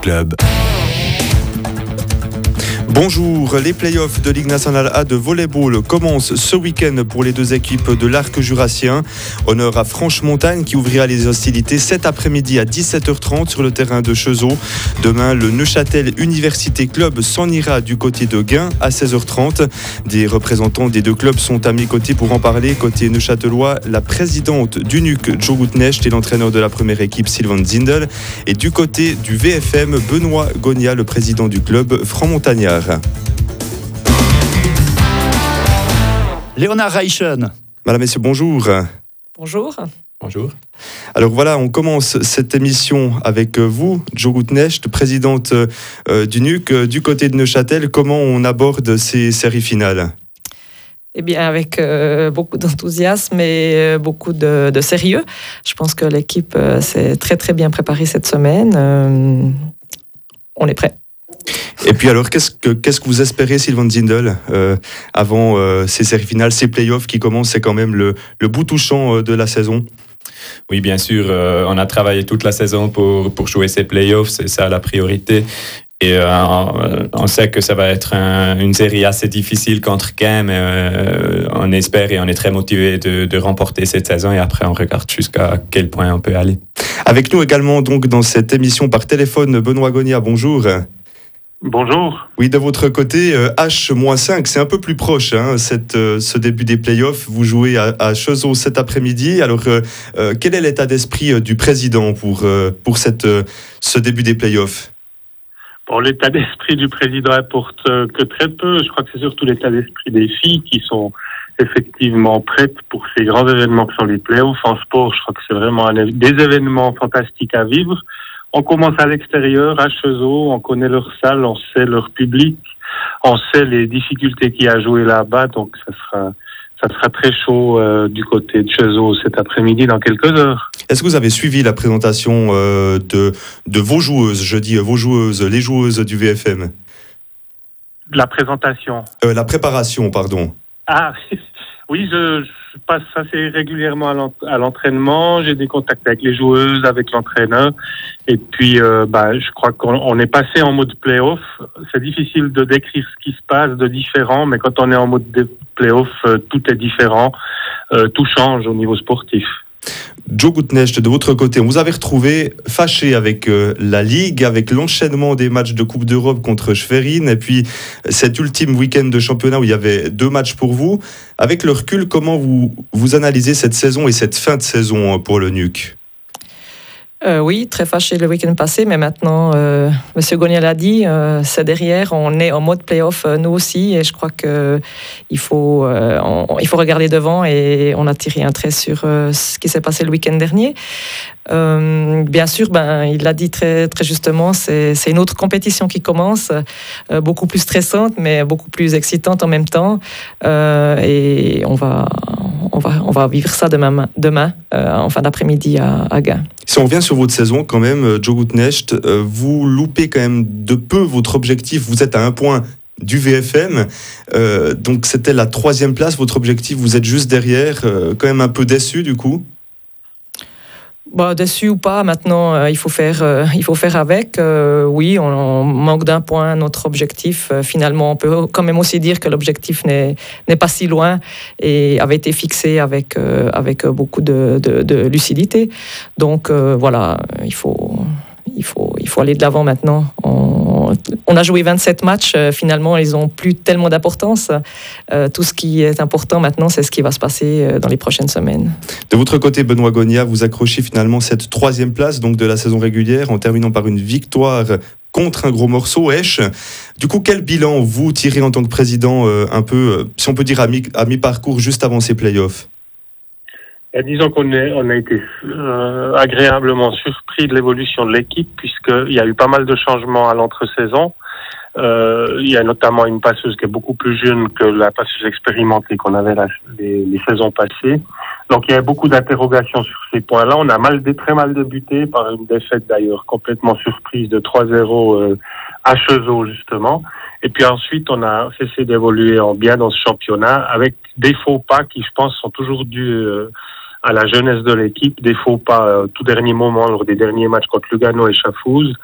Club. Bonjour, les playoffs de Ligue nationale A de volleyball commencent ce week-end pour les deux équipes de l'arc jurassien. Honneur à Franche-Montagne qui ouvrira les hostilités cet après-midi à 17h30 sur le terrain de Cheseaux. Demain, le Neuchâtel Université Club s'en ira du côté de Gain à 16h30. Des représentants des deux clubs sont à mes côtés pour en parler. Côté neuchâtelois, la présidente du NUC, Joe Gutnecht, et l'entraîneur de la première équipe, Sylvain Zindel. Et du côté du VFM, Benoît Gonia, le président du club franc-montagnard. Léonard Reichen. Madame, messieurs, bonjour. Bonjour. Bonjour. Alors voilà, on commence cette émission avec vous, Joe Gutnecht, présidente du NUC. Du côté de Neuchâtel, comment on aborde ces séries finales ? Eh bien, avec beaucoup d'enthousiasme et beaucoup de sérieux. Je pense que l'équipe s'est très très bien préparée cette semaine. On est prêt. Et puis alors, qu'est-ce que vous espérez, Sylvain Zindel, avant ces séries finales, ces playoffs qui commencent, c'est quand même le bout touchant de la saison? Oui, bien sûr, on a travaillé toute la saison pour jouer ces playoffs, c'est ça la priorité. Et on sait que ça va être une série assez difficile contre Caen, mais on espère et on est très motivé de remporter cette saison et après on regarde jusqu'à quel point on peut aller. Avec nous également donc dans cette émission par téléphone, Benoît Gonia, bonjour. Bonjour. Oui, de votre côté, H-5, c'est un peu plus proche, hein, ce début des playoffs. Vous jouez à Cheseaux cet après-midi. Alors, quel est l'état d'esprit du président pour ce début des playoffs ? Bon, l'état d'esprit du président importe que très peu. Je crois que c'est surtout l'état d'esprit des filles qui sont effectivement prêtes pour ces grands événements que sont les playoffs. En sport, je crois que c'est vraiment des événements fantastiques à vivre. On commence à l'extérieur, à Cheseaux, on connaît leur salle, on sait leur public, on sait les difficultés qu'il y a à jouer là-bas, donc ça sera très chaud du côté de Cheseaux cet après-midi dans quelques heures. Est-ce que vous avez suivi la présentation de vos joueuses, je dis vos joueuses, les joueuses du VFM ? La présentation. La préparation, pardon. Ah, oui, je passe assez régulièrement à l'entraînement. J'ai des contacts avec les joueuses, avec l'entraîneur. Et puis, je crois qu'on est passé en mode play-off. C'est difficile de décrire ce qui se passe de différent, mais quand on est en mode play-off, tout est différent. Tout change au niveau sportif. Joe Gutnecht, de votre côté, on vous avait retrouvé fâché avec la Ligue, avec l'enchaînement des matchs de Coupe d'Europe contre Schwerin, et puis cet ultime week-end de championnat où il y avait 2 matchs pour vous. Avec le recul, comment vous analysez cette saison et cette fin de saison pour le NUC ? Oui, très fâché le week-end passé, mais maintenant, M. Gonia l'a dit, c'est derrière, on est en mode play-off nous aussi, et je crois qu'il faut regarder devant et on a tiré un trait sur ce qui s'est passé le week-end dernier. Bien sûr, il l'a dit très, très justement, c'est une autre compétition qui commence, beaucoup plus stressante, mais beaucoup plus excitante en même temps, et on va vivre ça demain en fin d'après-midi à Gain. Si on revient sur votre saison, quand même, Joe Gutnecht, vous loupez quand même de peu votre objectif. Vous êtes à 1 point du VFM, donc c'était la 3e place, votre objectif, vous êtes juste derrière, quand même un peu déçu du coup ? Déçu ou pas, maintenant, il faut faire avec. Oui, on manque d'1 point notre objectif. Finalement, on peut quand même aussi dire que l'objectif n'est pas si loin et avait été fixé avec beaucoup de lucidité. Donc voilà, il faut aller de l'avant maintenant. On a joué 27 matchs, finalement, ils n'ont plus tellement d'importance. Tout ce qui est important maintenant, c'est ce qui va se passer dans les prochaines semaines. De votre côté, Benoît Gonia, vous accrochez finalement cette 3e place donc de la saison régulière en terminant par une victoire contre un gros morceau, Esch. Du coup, quel bilan vous tirez en tant que président, un peu, si on peut dire à mi-parcours, juste avant ces playoffs ? Disons qu'on a été agréablement surpris de l'évolution de l'équipe puisqu'il y a eu pas mal de changements à l'entre-saison. Il y a notamment une passeuse qui est beaucoup plus jeune que la passeuse expérimentée qu'on avait les saisons passées. Donc il y a beaucoup d'interrogations sur ces points-là. On a très mal débuté par une défaite d'ailleurs complètement surprise de 3-0 à Cheseaux justement. Et puis ensuite on a cessé d'évoluer bien dans ce championnat avec des faux pas qui je pense sont toujours dus à la jeunesse de l'équipe, des faux pas tout dernier moment lors des derniers matchs contre Lugano et Schaffhouse,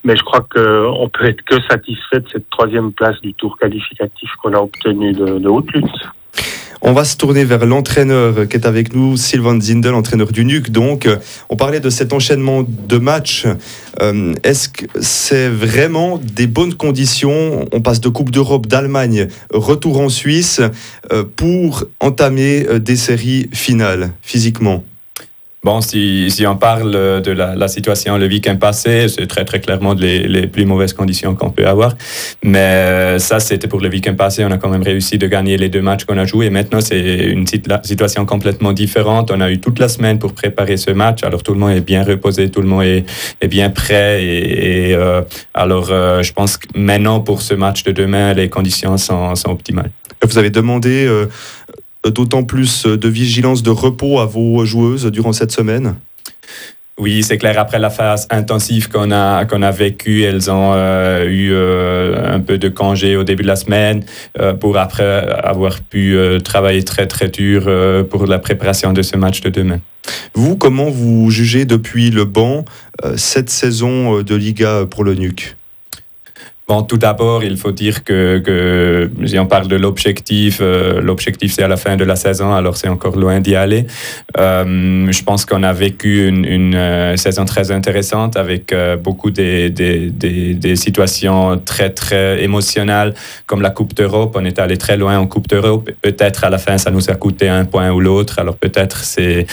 Mais je crois qu'on peut être que satisfait de cette 3e place du tour qualificatif qu'on a obtenu de haute lutte. On va se tourner vers l'entraîneur qui est avec nous, Sylvain Zindel, entraîneur du NUC. Donc, on parlait de cet enchaînement de matchs. Est-ce que c'est vraiment des bonnes conditions? On passe de Coupe d'Europe, d'Allemagne, retour en Suisse, pour entamer des séries finales, physiquement. Bon, si on parle de la situation le week-end passé, c'est très très clairement les plus mauvaises conditions qu'on peut avoir. Mais ça, c'était pour le week-end passé. On a quand même réussi de gagner les 2 matchs qu'on a joués. Maintenant, c'est une situation complètement différente. On a eu toute la semaine pour préparer ce match. Alors, tout le monde est bien reposé, tout le monde est bien prêt. Alors, je pense que maintenant, pour ce match de demain, les conditions sont optimales. Vous avez demandé d'autant plus de vigilance, de repos à vos joueuses durant cette semaine? Oui, c'est clair. Après la phase intensive qu'on a vécue, elles ont eu un peu de congé au début de la semaine pour après avoir pu travailler très très dur pour la préparation de ce match de demain. Vous, comment vous jugez depuis le banc cette saison de Liga pour le NUC? Bon, tout d'abord, il faut dire que si on parle de l'objectif c'est à la fin de la saison, alors c'est encore loin d'y aller. Je pense qu'on a vécu une saison très intéressante avec beaucoup des situations très très émotionnelles, comme la Coupe d'Europe. On est allé très loin en Coupe d'Europe. Peut-être à la fin, ça nous a coûté un point ou l'autre. Alors peut-être c'est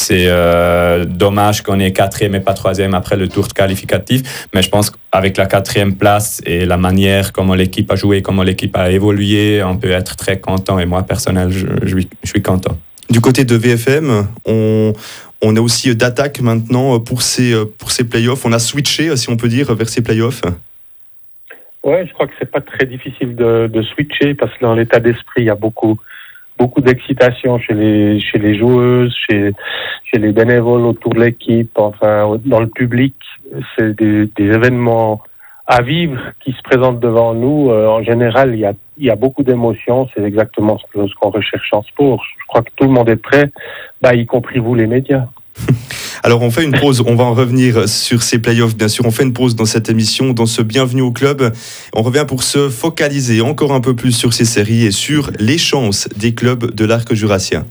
dommage qu'on ait 4e et pas 3e après le tour qualificatif. Mais je pense qu'avec la 4e place et la manière comment l'équipe a joué, comment l'équipe a évolué, on peut être très content. Et moi, personnellement, je suis content. Du côté de VFM, on a aussi d'attaque maintenant pour ces playoffs. On a switché, si on peut dire, vers ces playoffs. Ouais, je crois que c'est pas très difficile de switcher parce que dans l'état d'esprit, il y a beaucoup d'excitation chez les joueuses, chez les bénévoles autour de l'équipe, enfin dans le public. C'est des événements à vivre qui se présentent devant nous. En général, il y a beaucoup d'émotions. C'est exactement ce qu'on recherche en sport. Je crois que tout le monde est prêt, y compris vous les médias. Alors on fait une pause, on va en revenir sur ces playoffs, bien sûr. On fait une pause dans cette émission, dans ce Bienvenue au Club. On revient pour se focaliser encore un peu plus sur ces séries et sur les chances des clubs de l'arc jurassien.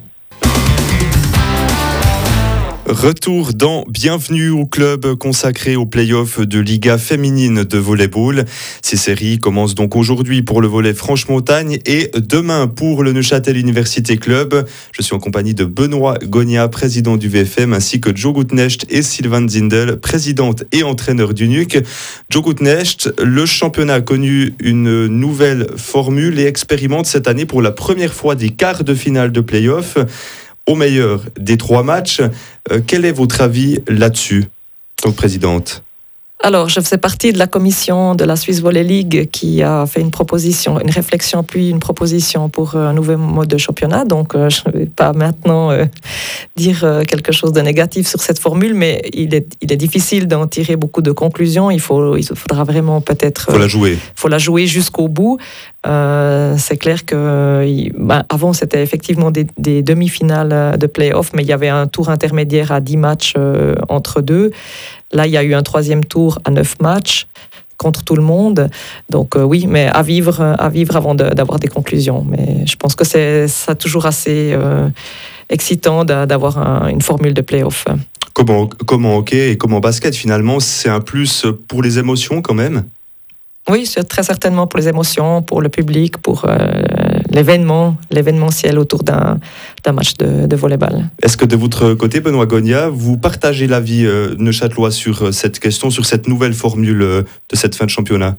Retour dans Bienvenue au Club consacré aux playoffs de Liga féminine de volleyball. Ces séries commencent donc aujourd'hui pour le volley Franche-Montagne et demain pour le Neuchâtel Université Club. Je suis en compagnie de Benoît Gogna, président du VFM, ainsi que Joe Gutnecht et Sylvain Zindel, présidente et entraîneur du NUC. Joe Gutnecht, le championnat a connu une nouvelle formule et expérimente cette année pour la première fois des quarts de finale de playoffs. Au meilleur des 3 matchs. Quel est votre avis là-dessus, donc présidente? Alors, je faisais partie de la commission de la Swiss Volley League qui a fait une réflexion puis une proposition pour un nouveau mode de championnat. Donc, je ne vais pas maintenant dire quelque chose de négatif sur cette formule, mais il est difficile d'en tirer beaucoup de conclusions. Il faudra vraiment peut-être... faut la jouer jusqu'au bout. C'est clair que avant, c'était effectivement des demi-finales de play-off, mais il y avait un tour intermédiaire à 10 matchs entre deux. Là, il y a eu un 3e tour à 9 matchs contre tout le monde. Donc oui, mais à vivre avant d'avoir des conclusions. Mais je pense que c'est toujours assez excitant d'avoir une formule de play-off. Comment hockey et comment basket, finalement, c'est un plus pour les émotions quand même? Oui, c'est très certainement pour les émotions, pour le public, pour l'événementiel autour d'un match de volleyball. Est-ce que de votre côté, Benoît Gogna, vous partagez l'avis neuchâtelois sur cette question, sur cette nouvelle formule de cette fin de championnat?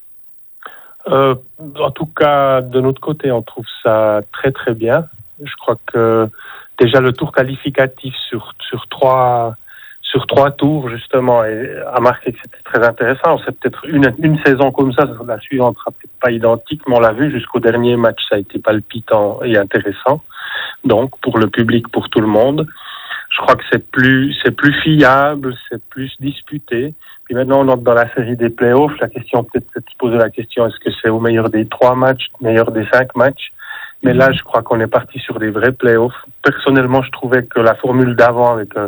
En tout cas, de notre côté, on trouve ça très très bien. Je crois que déjà le tour qualificatif sur 3 tours, justement, a marqué que c'était très intéressant. C'est peut-être une saison comme ça, la suivante sera peut-être pas identique, mais on l'a vu jusqu'au dernier match, ça a été palpitant et intéressant. Donc, pour le public, pour tout le monde. Je crois que c'est plus fiable, c'est plus disputé. Puis maintenant, on entre dans la série des playoffs. La question, peut-être, c'est de se poser la question, est-ce que c'est au meilleur des 3 matchs, meilleur des 5 matchs? Mais là, je crois qu'on est parti sur des vrais playoffs. Personnellement, je trouvais que la formule d'avant, avec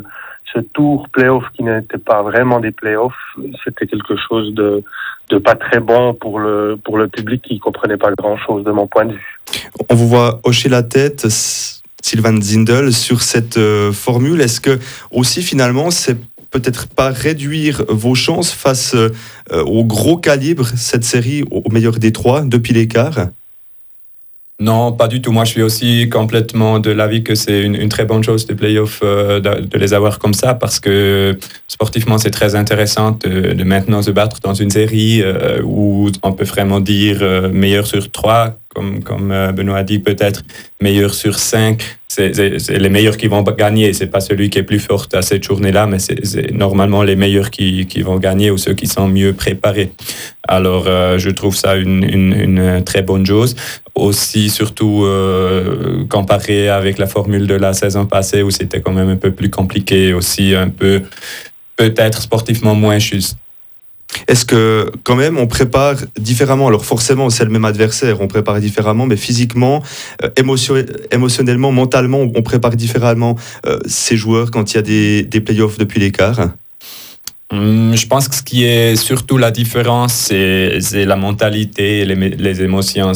ce tour play-off qui n'était pas vraiment des play-offs, c'était quelque chose de pas très bon pour le public qui comprenait pas grand-chose de mon point de vue. On vous voit hocher la tête, Sylvain Zindel, sur cette formule. Est-ce que aussi finalement c'est peut-être pas réduire vos chances face au gros calibre, cette série au meilleur des trois depuis l'écart? Non, pas du tout. Moi, je suis aussi complètement de l'avis que c'est une très bonne chose des playoffs de les avoir comme ça, parce que sportivement, c'est très intéressant de maintenant se battre dans une série où on peut vraiment dire meilleur sur 3, comme Benoît a dit, peut-être meilleur sur 5. C'est les meilleurs qui vont gagner. C'est pas celui qui est plus fort à cette journée-là, mais c'est normalement les meilleurs qui vont gagner ou ceux qui sont mieux préparés. Alors, je trouve ça une très bonne chose. Aussi, surtout comparé avec la formule de la saison passée où c'était quand même un peu plus compliqué, aussi un peu peut-être sportivement moins juste. Est-ce que quand même on prépare différemment? Alors forcément c'est le même adversaire, on prépare différemment, mais physiquement, émotionnellement, mentalement, on prépare différemment ces joueurs quand il y a des playoffs depuis l'écart? Je pense que ce qui est surtout la différence, c'est la mentalité et les émotions.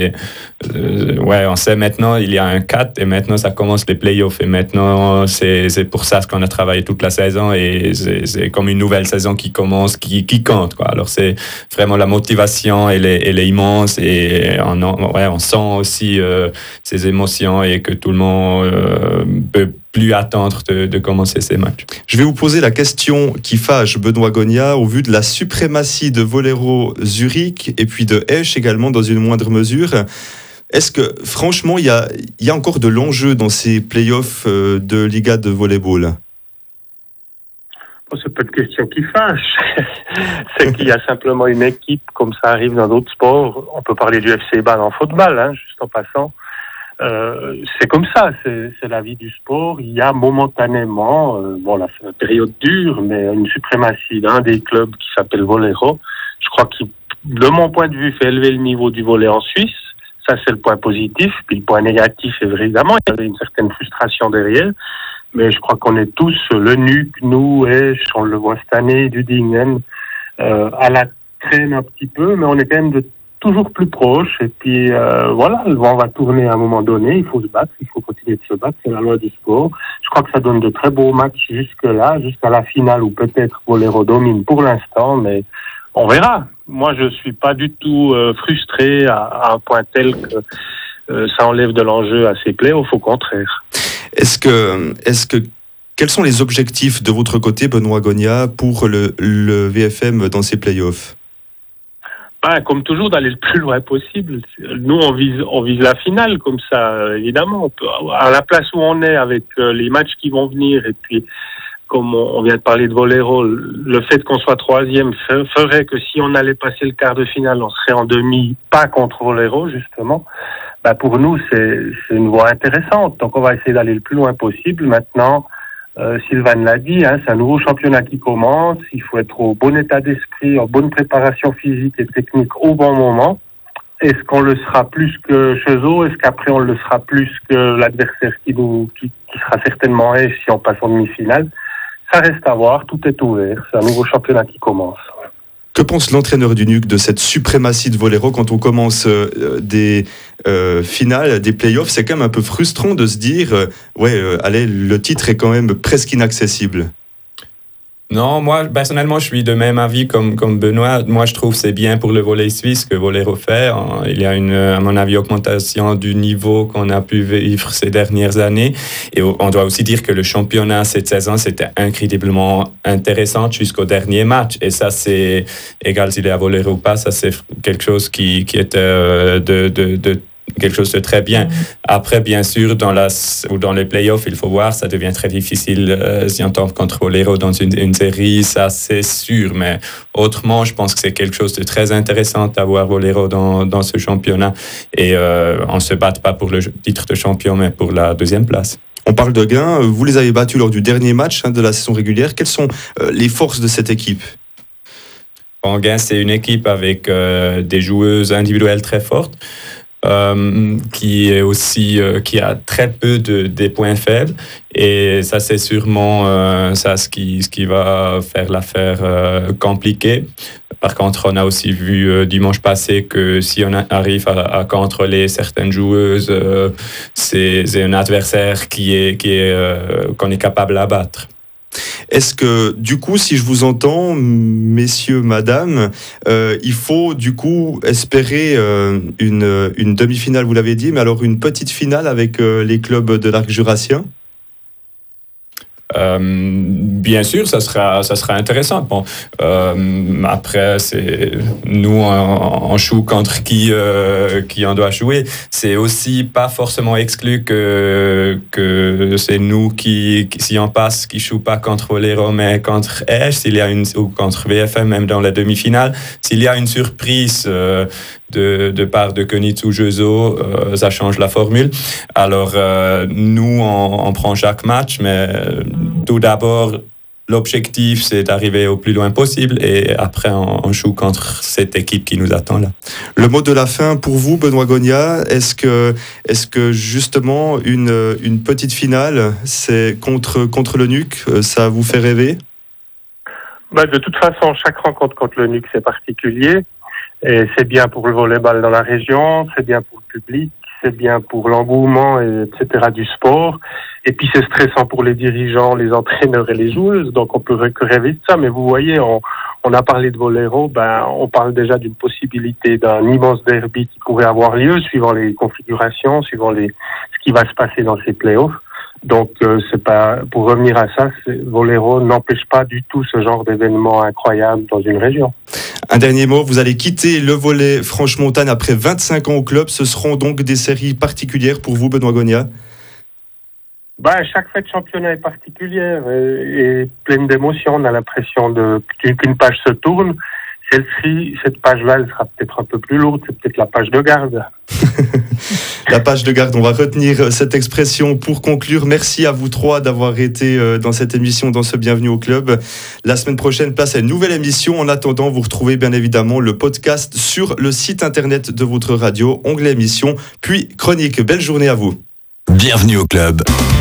On sait maintenant, il y a un 4 et maintenant ça commence les playoffs. Et maintenant, c'est pour ça qu'on a travaillé toute la saison et c'est comme une nouvelle saison qui commence, qui compte, quoi. Alors c'est vraiment la motivation, elle est immense et on sent aussi ces émotions et que tout le monde peut plus attendre de commencer ces matchs. Je vais vous poser la question qui fâche Benoît Gogna au vu de la suprématie de Vollero Zurich et puis de Esch également dans une moindre mesure. Est-ce que franchement il y a encore de l'enjeu dans ces playoffs de Liga de volleyball? C'est pas une question qui fâche. C'est qu'il y a simplement une équipe, comme ça arrive dans d'autres sports. On peut parler du FC Bâle en football, juste en passant. C'est comme ça, c'est la vie du sport. Il y a momentanément, c'est une période dure, mais une suprématie d'un des clubs qui s'appelle Vollero. Je crois qu'il, de mon point de vue, fait élever le niveau du volley en Suisse. Ça, c'est le point positif. Puis le point négatif, évidemment, il y avait une certaine frustration derrière. Mais je crois qu'on est tous, le NUC, nous, Esch, on le voit cette année, Dudingen, à la traîne un petit peu, mais on est quand même toujours plus proche. Et puis, le vent va tourner à un moment donné. Il faut se battre, il faut continuer de se battre. C'est la loi du sport. Je crois que ça donne de très beaux matchs jusque-là, jusqu'à la finale où peut-être Vollero domine pour l'instant, mais on verra. Moi, je suis pas du tout frustré à un point tel que ça enlève de l'enjeu à ces playoffs, au contraire. Est-ce que quels sont les objectifs de votre côté, Benoît Gogna, pour le VFM dans ces playoffs? Comme toujours, d'aller le plus loin possible. Nous, on vise la finale, comme ça, évidemment. À la place où on est, avec les matchs qui vont venir, et puis, comme on vient de parler de Vollero, le fait qu'on soit troisième ferait que si on allait passer le quart de finale, on serait en demi, pas contre Vollero, justement. Pour nous, c'est une voie intéressante. Donc, on va essayer d'aller le plus loin possible. Maintenant, Sylvain l'a dit, c'est un nouveau championnat qui commence. Il faut être au bon état d'esprit, en bonne préparation physique et technique au bon moment. Est-ce qu'on le sera plus que Chezot? Est-ce qu'après on le sera plus que l'adversaire qui sera certainement Esch si on passe en demi-finale? Ça reste à voir, tout est ouvert. C'est un nouveau championnat qui commence. Que pense l'entraîneur du NUC de cette suprématie de Vollero quand on commence des finales, des playoffs? C'est quand même un peu frustrant de se dire le titre est quand même presque inaccessible. Non, moi, personnellement, je suis de même avis comme Benoît. Moi, je trouve que c'est bien pour le volley suisse que Vollero fait. Il y a à mon avis, augmentation du niveau qu'on a pu vivre ces dernières années. Et on doit aussi dire que le championnat cette saison, c'était incroyablement intéressant jusqu'au dernier match. Et ça, c'est égal s'il est à Vollero ou pas, ça, c'est quelque chose qui était quelque chose de très bien. Après, bien sûr, dans les playoffs, il faut voir, ça devient très difficile si on tombe contre Vollero dans une série, ça c'est sûr. Mais autrement, je pense que c'est quelque chose de très intéressant d'avoir Vollero dans ce championnat. Et on ne se bat pas pour le titre de champion, mais pour la deuxième place. On parle de gains. Vous les avez battus lors du dernier match de la saison régulière. Quelles sont les forces de cette équipe? Gain, c'est une équipe avec des joueuses individuelles très fortes. qui est aussi qui a très peu des points faibles, et ça c'est sûrement ce qui va faire l'affaire compliquée. Par contre, on a aussi vu dimanche passé que si on arrive à contrôler certaines joueuses, c'est un adversaire qu'on est capable d'abattre. Est-ce que, du coup, si je vous entends, messieurs, madame, il faut, du coup, espérer une demi-finale, vous l'avez dit, mais alors une petite finale avec les clubs de l'Arc jurassien ? Bien sûr, ça sera intéressant. Bon, après, nous on joue contre qui on doit jouer. C'est aussi pas forcément exclu que c'est nous qui si on passe, qui joue pas contre Volero mais contre Esch, ou contre VFM, même dans la demi-finale, s'il y a une surprise de part de Königs ou Jezo, ça change la formule. Alors nous on prend chaque match, mais tout d'abord l'objectif c'est d'arriver au plus loin possible, et après on joue contre cette équipe qui nous attend là. Le mot de la fin pour vous, Benoît Gogna, est-ce que justement une petite finale, c'est contre le NUC, ça vous fait rêver ? De toute façon, chaque rencontre contre le NUC c'est particulier. Et c'est bien pour le volleyball dans la région, c'est bien pour le public, c'est bien pour l'engouement, etc. du sport. Et puis c'est stressant pour les dirigeants, les entraîneurs et les joueuses. Donc on peut que rêver de ça. Mais vous voyez, on a parlé de Volero, on parle déjà d'une possibilité d'un immense derby qui pourrait avoir lieu suivant les configurations, suivant ce qui va se passer dans ces playoffs. Donc, c'est pas, pour revenir à ça, Volero n'empêche pas du tout ce genre d'événement incroyable dans une région. Un dernier mot, vous allez quitter le volley Franche-Montagne après 25 ans au club. Ce seront donc des séries particulières pour vous, Benoît Gogna ? Chaque fête championnat est particulière et pleine d'émotions. On a l'impression qu'une page se tourne. Celle-ci, cette page-là, elle sera peut-être un peu plus lourde. C'est peut-être la page de garde. La page de garde, on va retenir cette expression pour conclure. Merci à vous trois d'avoir été dans cette émission, dans ce Bienvenue au Club. La semaine prochaine, place à une nouvelle émission. En attendant, vous retrouvez bien évidemment le podcast sur le site internet de votre radio, onglet émission, puis chronique. Belle journée à vous. Bienvenue au Club.